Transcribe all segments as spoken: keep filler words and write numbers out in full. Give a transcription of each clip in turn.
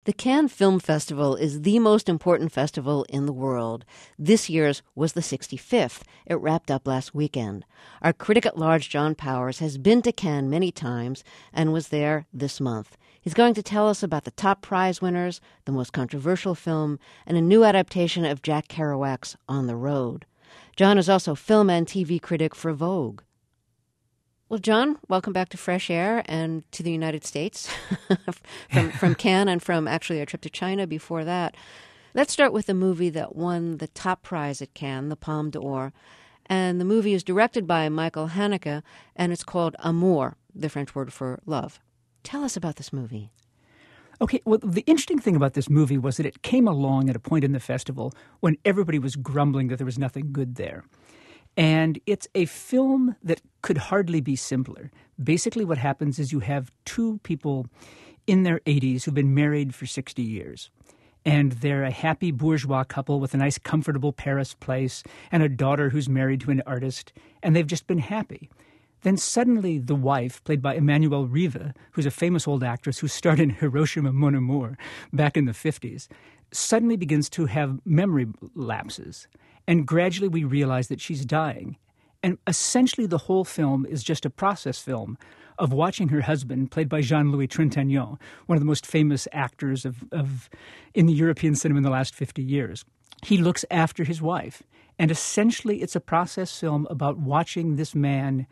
The Cannes Film Festival is the most important festival in the world. This year's was the sixty-fifth. It wrapped up last weekend. Our critic at large, John Powers, has been to Cannes many times and was there this month. He's going to tell us about the top prize winners, the most controversial film, and a new adaptation of Jack Kerouac's On the Road. John is also film and T V critic for Vogue. Well, John, welcome back to Fresh Air and to the United States from, from Cannes and from actually a trip to China before that. Let's start with the movie that won the top prize at Cannes, the Palme d'Or. And the movie is directed by Michael Haneke, and it's called Amour, the French word for love. Tell us about this movie. Okay, well, the interesting thing about this movie was that it came along at a point in the festival when everybody was grumbling that there was nothing good there. And it's a film that could hardly be simpler. Basically what happens is you have two people in their eighties who've been married for sixty years. And they're a happy bourgeois couple with a nice, comfortable Paris place and a daughter who's married to an artist. And they've just been happy. Then suddenly the wife, played by Emmanuelle Riva, who's a famous old actress who starred in Hiroshima Mon Amour back in the fifties, suddenly begins to have memory lapses. And gradually we realize that she's dying. And essentially the whole film is just a process film of watching her husband, played by Jean-Louis Trintignant, one of the most famous actors of, of in the European cinema in the last fifty years. He looks after his wife. And essentially it's a process film about watching this man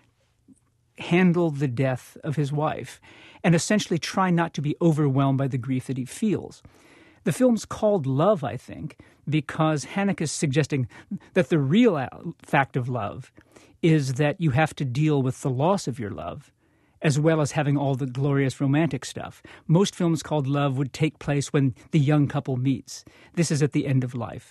handle the death of his wife and essentially try not to be overwhelmed by the grief that he feels. The film's called Love, I think, because Haneke is suggesting that the real fact of love is that you have to deal with the loss of your love as well as having all the glorious romantic stuff. Most films called Love would take place when the young couple meets. This is at the end of life.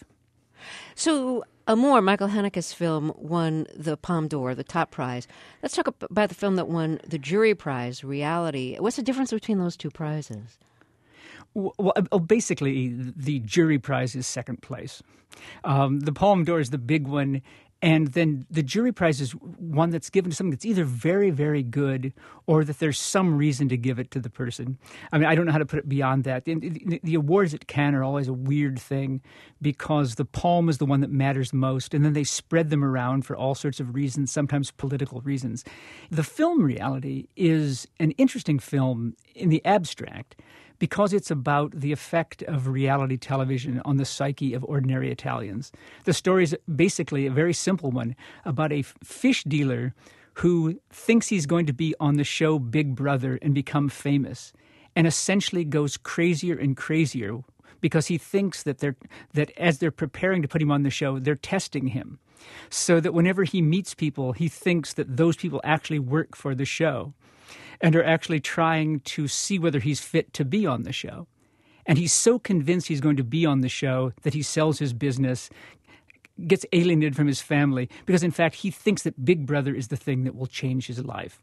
So Amour, Michael Haneke's film, won the Palme d'Or, the top prize. Let's talk about the film that won the jury prize, Reality. What's the difference between those two prizes? Well, basically, the jury prize is second place. Um, the Palme d'Or is the big one, and then the jury prize is one that's given to something that's either very, very good or that there's some reason to give it to the person. I mean, I don't know how to put it beyond that. The, the, the awards at Cannes are always a weird thing because the Palme is the one that matters most, and then they spread them around for all sorts of reasons, sometimes political reasons. The film Reality is an interesting film in the abstract, because it's about the effect of reality television on the psyche of ordinary Italians. The story is basically a very simple one about a fish dealer who thinks he's going to be on the show Big Brother and become famous, and essentially goes crazier and crazier because he thinks that they're that as they're preparing to put him on the show, they're testing him. So that whenever he meets people, he thinks that those people actually work for the show and are actually trying to see whether he's fit to be on the show. And he's so convinced he's going to be on the show that he sells his business, gets alienated from his family, because in fact he thinks that Big Brother is the thing that will change his life.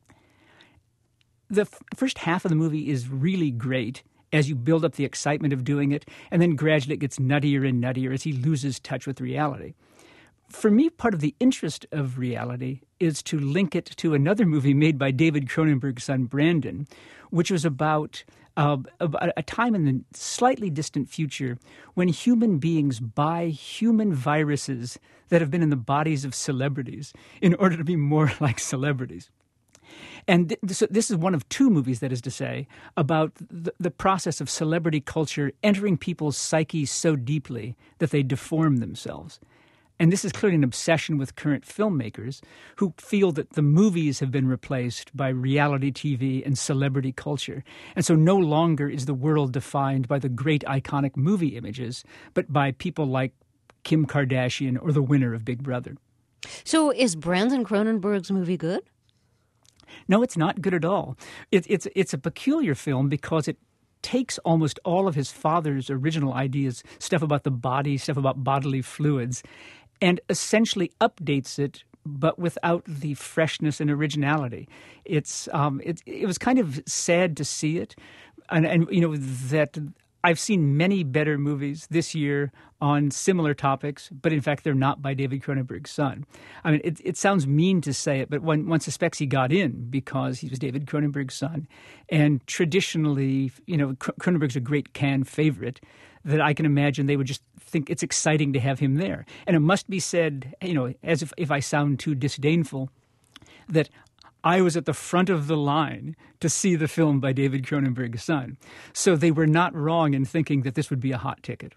The f- first half of the movie is really great as you build up the excitement of doing it, and then gradually it gets nuttier and nuttier as he loses touch with reality. For me, part of the interest of Reality is to link it to another movie made by David Cronenberg's son, Brandon, which was about, uh, about a time in the slightly distant future when human beings buy human viruses that have been in the bodies of celebrities in order to be more like celebrities. And th- this, this is one of two movies, that is to say, about the, the process of celebrity culture entering people's psyches so deeply that they deform themselves. And this is clearly an obsession with current filmmakers who feel that the movies have been replaced by reality T V and celebrity culture. And so no longer is the world defined by the great iconic movie images, but by people like Kim Kardashian or the winner of Big Brother. So is Brandon Cronenberg's movie good? No, it's not good at all. It, it's, it's a peculiar film because it takes almost all of his father's original ideas, stuff about the body, stuff about bodily fluids, and essentially updates it, but without the freshness and originality. It's um, it, it was kind of sad to see it, and, and you know that I've seen many better movies this year on similar topics, but in fact, they're not by David Cronenberg's son. I mean, it, it sounds mean to say it, but one, one suspects he got in because he was David Cronenberg's son. And traditionally, you know, Cronenberg's a great Cannes favorite, that I can imagine they would just think it's exciting to have him there. And it must be said, you know, as if, if I sound too disdainful, that I was at the front of the line to see the film by David Cronenberg's son. So they were not wrong in thinking that this would be a hot ticket.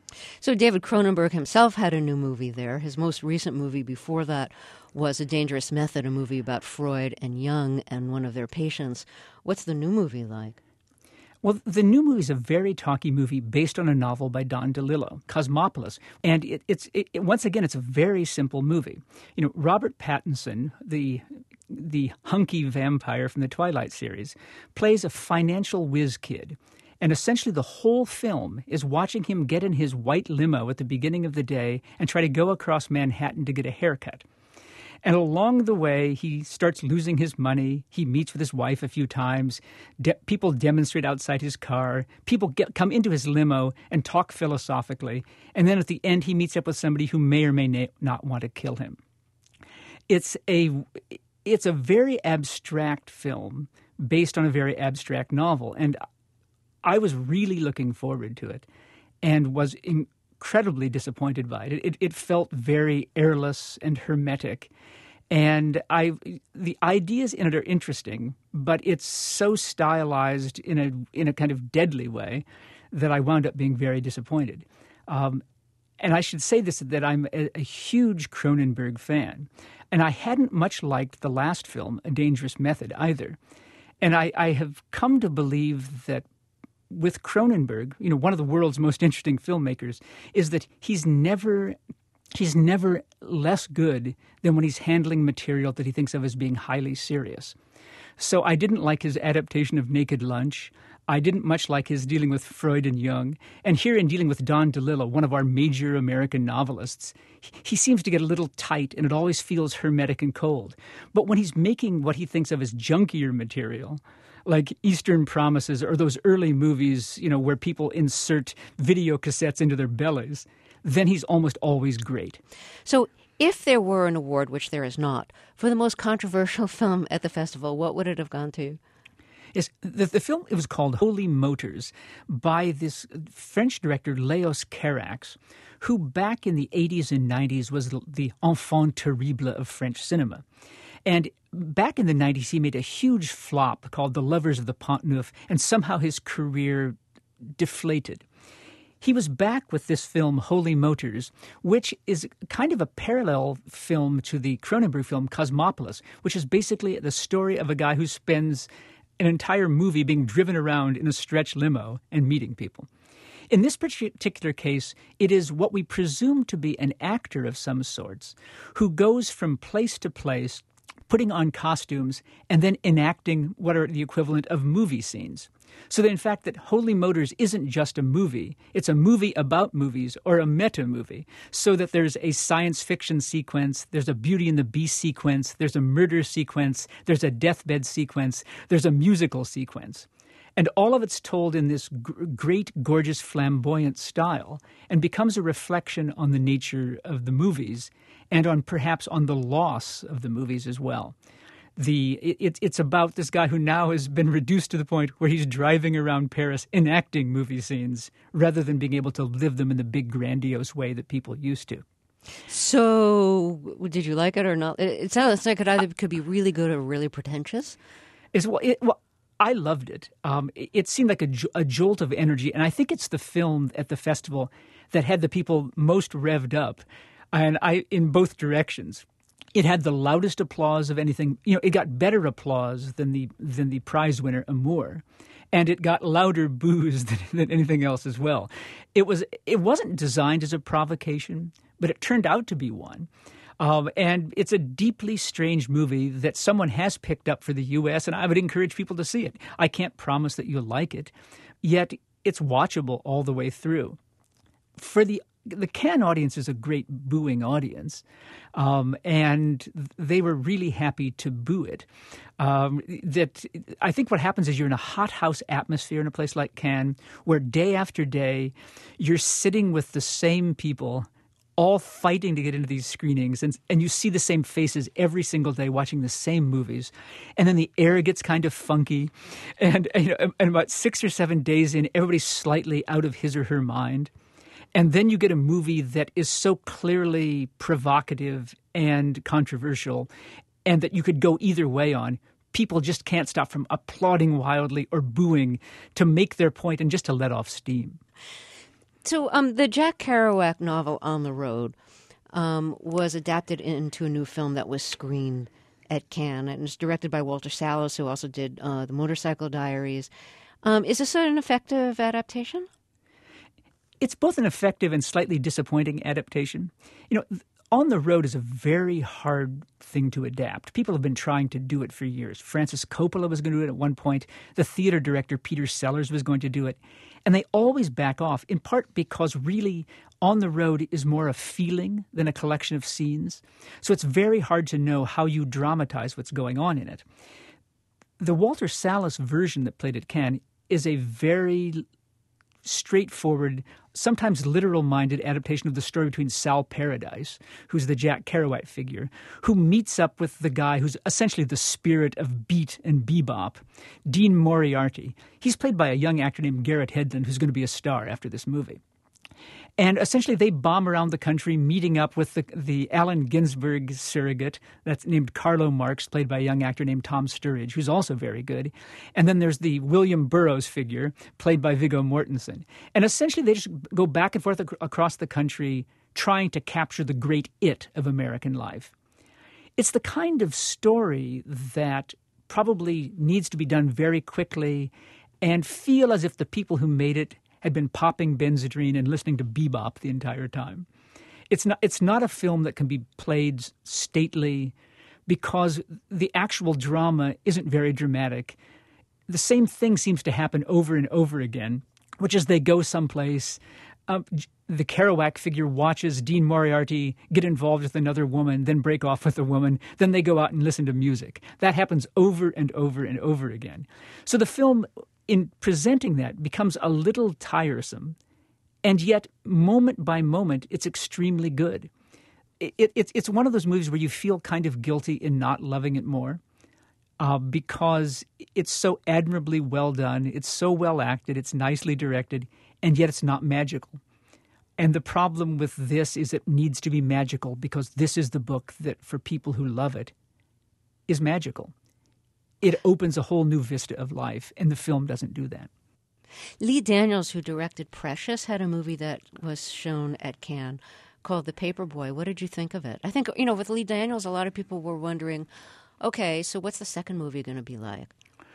So David Cronenberg himself had a new movie there. His most recent movie before that was A Dangerous Method, a movie about Freud and Jung and one of their patients. What's the new movie like? Well, the new movie is a very talky movie based on a novel by Don DeLillo, Cosmopolis. And it, it's it, it, once again, it's a very simple movie. You know, Robert Pattinson, the the hunky vampire from the Twilight series, plays a financial whiz kid. And essentially the whole film is watching him get in his white limo at the beginning of the day and try to go across Manhattan to get a haircut. And along the way, he starts losing his money. He meets with his wife a few times. De- people demonstrate outside his car. People get, come into his limo and talk philosophically. And then at the end, he meets up with somebody who may or may na- not want to kill him. It's a, it's a very abstract film based on a very abstract novel. And I was really looking forward to it and was incredibly disappointed by it. It, it felt very airless and hermetic. And I, the ideas in it are interesting, but it's so stylized in a in a kind of deadly way that I wound up being very disappointed. Um, and I should say this, that I'm a, a huge Cronenberg fan. And I hadn't much liked the last film, A Dangerous Method, either. And I, I have come to believe that with Cronenberg, you know, one of the world's most interesting filmmakers, is that he's never he's never less good than when he's handling material that he thinks of as being highly serious. So I didn't like his adaptation of Naked Lunch. I didn't much like his dealing with Freud and Jung. And here in dealing with Don DeLillo, one of our major American novelists, he seems to get a little tight and it always feels hermetic and cold. But when he's making what he thinks of as junkier material, like Eastern Promises or those early movies, you know, where people insert video cassettes into their bellies, then he's almost always great. So if there were an award, which there is not, for the most controversial film at the festival, what would it have gone to? Yes, the, the film, it was called Holy Motors by this French director, Léos Carax, who back in the eighties and nineties was the enfant terrible of French cinema. And back in the nineties, he made a huge flop called The Lovers of the Pont Neuf, and somehow his career deflated. He was back with this film, Holy Motors, which is kind of a parallel film to the Cronenberg film Cosmopolis, which is basically the story of a guy who spends an entire movie being driven around in a stretch limo and meeting people. In this particular case, it is what we presume to be an actor of some sorts who goes from place to place, putting on costumes and then enacting what are the equivalent of movie scenes. So that in fact that Holy Motors isn't just a movie, it's a movie about movies or a meta-movie. So that there's a science fiction sequence, there's a Beauty and the Beast sequence, there's a murder sequence, there's a deathbed sequence, there's a musical sequence. And all of it's told in this g- great, gorgeous, flamboyant style and becomes a reflection on the nature of the movies and on perhaps on the loss of the movies as well. The it, It's about this guy who now has been reduced to the point where he's driving around Paris enacting movie scenes rather than being able to live them in the big, grandiose way that people used to. So did you like it or not? It, it sounds like it either could be really good or really pretentious. It's, well, it, well, I loved it. Um, it, it seemed like a, a jolt of energy, and I think it's the film at the festival that had the people most revved up, and I in both directions. It had the loudest applause of anything. You know, it got better applause than the than the prize winner, Amour, and it got louder boos than, than anything else as well. It was it wasn't designed as a provocation, but it turned out to be one. Um, and it's a deeply strange movie that someone has picked up for the U S, and I would encourage people to see it. I can't promise that you'll like it, yet it's watchable all the way through. For the the Cannes audience is a great booing audience, um, and they were really happy to boo it. Um, that I think what happens is you're in a hothouse atmosphere in a place like Cannes, where day after day you're sitting with the same people, all fighting to get into these screenings, and and you see the same faces every single day watching the same movies, and then the air gets kind of funky, and you know, and about six or seven days in, everybody's slightly out of his or her mind, and then you get a movie that is so clearly provocative and controversial, and that you could go either way on. People just can't stop from applauding wildly or booing to make their point and just to let off steam. So um, the Jack Kerouac novel On the Road um, was adapted into a new film that was screened at Cannes, and it's directed by Walter Salles, who also did uh, The Motorcycle Diaries. Um, is this an effective adaptation? It's both an effective and slightly disappointing adaptation. You know, On the Road is a very hard thing to adapt. People have been trying to do it for years. Francis Coppola was going to do it at one point. The theater director, Peter Sellers, was going to do it. And they always back off, in part because really On the Road is more a feeling than a collection of scenes. So it's very hard to know how you dramatize what's going on in it. The Walter Salles version that played at Cannes is a very straightforward, sometimes literal-minded adaptation of the story between Sal Paradise, who's the Jack Kerouac figure, who meets up with the guy who's essentially the spirit of beat and bebop, Dean Moriarty. He's played by a young actor named Garrett Hedlund, who's going to be a star after this movie. And essentially they bomb around the country, meeting up with the, the Allen Ginsberg surrogate that's named Carlo Marx, played by a young actor named Tom Sturridge, who's also very good. And then there's the William Burroughs figure, played by Viggo Mortensen. And essentially they just go back and forth ac- across the country trying to capture the great it of American life. It's the kind of story that probably needs to be done very quickly and feel as if the people who made it had been popping Benzedrine and listening to bebop the entire time. It's not, it's not a film that can be played stately because the actual drama isn't very dramatic. The same thing seems to happen over and over again, which is they go someplace. Um, the Kerouac figure watches Dean Moriarty get involved with another woman, then break off with a woman. Then they go out and listen to music. That happens over and over and over again. So the film, in presenting that, becomes a little tiresome, and yet moment by moment, it's extremely good. It, it, it's it's one of those movies where you feel kind of guilty in not loving it more, uh, because it's so admirably well done, it's so well acted, it's nicely directed, and yet it's not magical. And the problem with this is it needs to be magical because this is the book that, for people who love it, is magical. It opens a whole new vista of life, and the film doesn't do that. Lee Daniels, who directed Precious, had a movie that was shown at Cannes called The Paperboy. What did you think of it? I think, you know, with Lee Daniels, a lot of people were wondering, okay, so what's the second movie going to be like?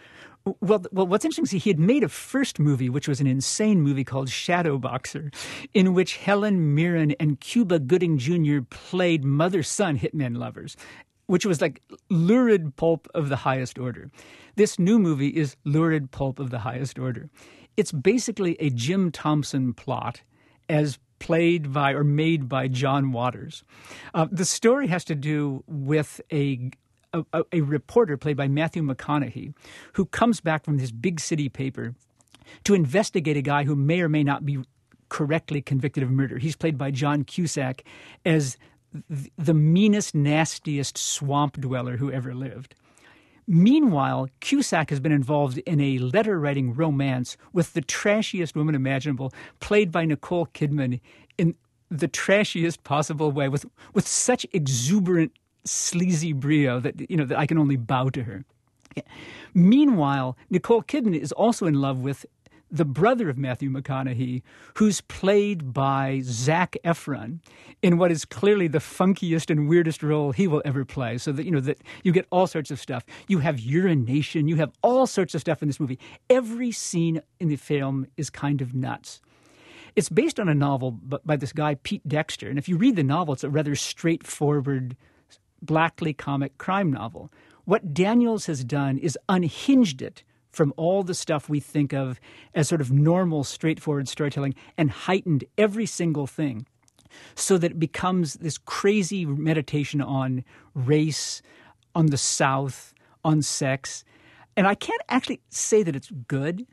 Well, well, what's interesting is he had made a first movie, which was an insane movie called Shadow Boxer, in which Helen Mirren and Cuba Gooding Junior played mother-son hitman lovers, which was like lurid pulp of the highest order. This new movie is lurid pulp of the highest order. It's basically a Jim Thompson plot as played by or made by John Waters. Uh, the story has to do with a, a, a reporter played by Matthew McConaughey who comes back from this big city paper to investigate a guy who may or may not be correctly convicted of murder. He's played by John Cusack as the meanest, nastiest swamp dweller who ever lived. Meanwhile, Cusack has been involved in a letter-writing romance with the trashiest woman imaginable, played by Nicole Kidman in the trashiest possible way, with with such exuberant, sleazy brio that, you know, that I can only bow to her. Yeah. Meanwhile, Nicole Kidman is also in love with the brother of Matthew McConaughey, who's played by Zac Efron in what is clearly the funkiest and weirdest role he will ever play. So that, you know, that you get all sorts of stuff. You have urination. You have all sorts of stuff in this movie. Every scene in the film is kind of nuts. It's based on a novel by this guy, Pete Dexter. And if you read the novel, it's a rather straightforward, blackly comic crime novel. What Daniels has done is unhinged it from all the stuff we think of as sort of normal, straightforward storytelling and heightened every single thing. so that it becomes this crazy meditation on race, on the South, on sex. And I can't actually say that it's good,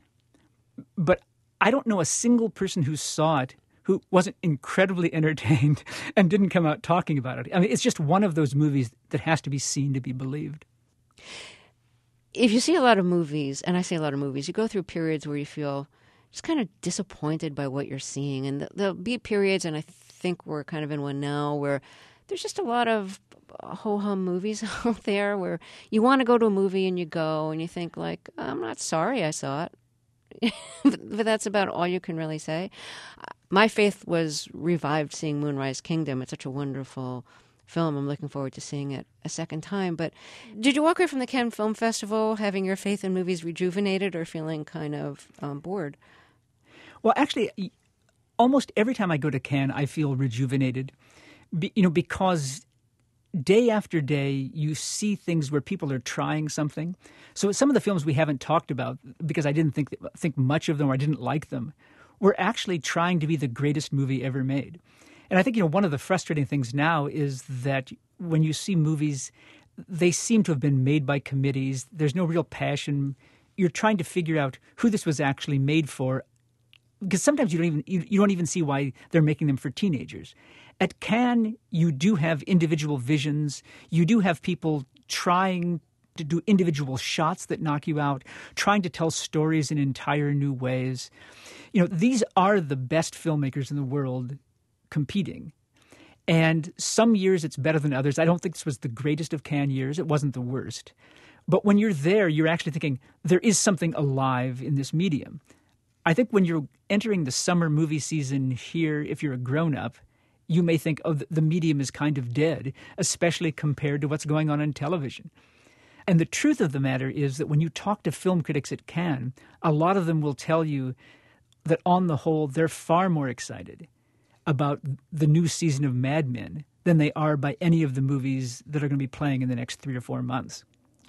but I don't know a single person who saw it who wasn't incredibly entertained and didn't come out talking about it. I mean, it's just one of those movies that has to be seen to be believed. If you see a lot of movies, and I see a lot of movies, you go through periods where you feel just kind of disappointed by what you're seeing. And there'll be periods, and I think we're kind of in one now, where there's just a lot of ho-hum movies out there where you want to go to a movie and you go and you think like, I'm not sorry I saw it. But that's about all you can really say. My faith was revived seeing Moonrise Kingdom. It's such a wonderful film. I'm looking forward to seeing it a second time. But did you walk away from the Cannes Film Festival having your faith in movies rejuvenated or feeling kind of um, bored? Well, actually, almost every time I go to Cannes, I feel rejuvenated. Be, you know, because day after day, you see things where people are trying something. So some of the films we haven't talked about, because I didn't think think much of them or I didn't like them, were actually trying to be the greatest movie ever made. And I think, you know, one of the frustrating things now is that when you see movies, they seem to have been made by committees. There's no real passion. You're trying to figure out who this was actually made for, because sometimes you don't even you, you don't even see why they're making them for teenagers. At Cannes, you do have individual visions. You do have people trying to do individual shots that knock you out, trying to tell stories in entire new ways. You know, these are the best filmmakers in the world competing. And some years it's better than others. I don't think this was the greatest of Cannes years. It wasn't the worst. But when you're there, you're actually thinking, there is something alive in this medium. I think when you're entering the summer movie season here, if you're a grown-up, you may think, oh, the medium is kind of dead, especially compared to what's going on on television. And the truth of the matter is that when you talk to film critics at Cannes, a lot of them will tell you that on the whole, they're far more excited about the new season of Mad Men than they are by any of the movies that are going to be playing in the next three or four months.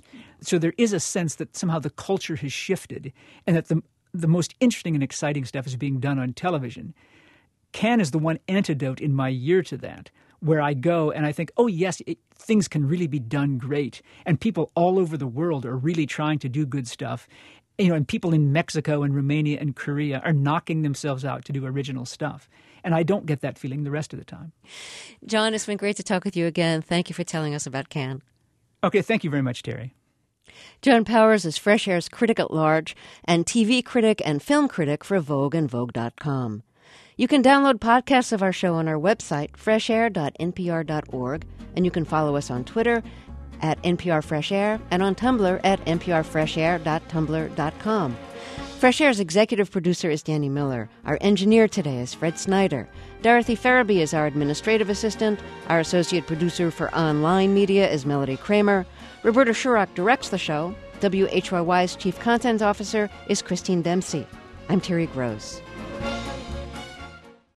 So there is a sense that somehow the culture has shifted and that the the most interesting and exciting stuff is being done on television. Cannes is the one antidote in my year to that, where I go and I think, oh, yes, it, things can really be done great. And people all over the world are really trying to do good stuff. You know, and people in Mexico and Romania and Korea are knocking themselves out to do original stuff. And I don't get that feeling the rest of the time. John, it's been great to talk with you again. Thank you for telling us about Cannes. Okay, thank you very much, Terry. John Powers is Fresh Air's critic at large and T V critic and film critic for Vogue and Vogue dot com. You can download podcasts of our show on our website, fresh air dot n p r dot org, and you can follow us on Twitter at N P R Fresh Air and on Tumblr at n p r fresh air dot tumblr dot com. Fresh Air's executive producer is Danny Miller. Our engineer today is Fred Snyder. Dorothy Farabee is our administrative assistant. Our associate producer for online media is Melody Kramer. Roberta Shurock directs the show. W H Y Y's chief content officer is Christine Dempsey. I'm Terry Gross.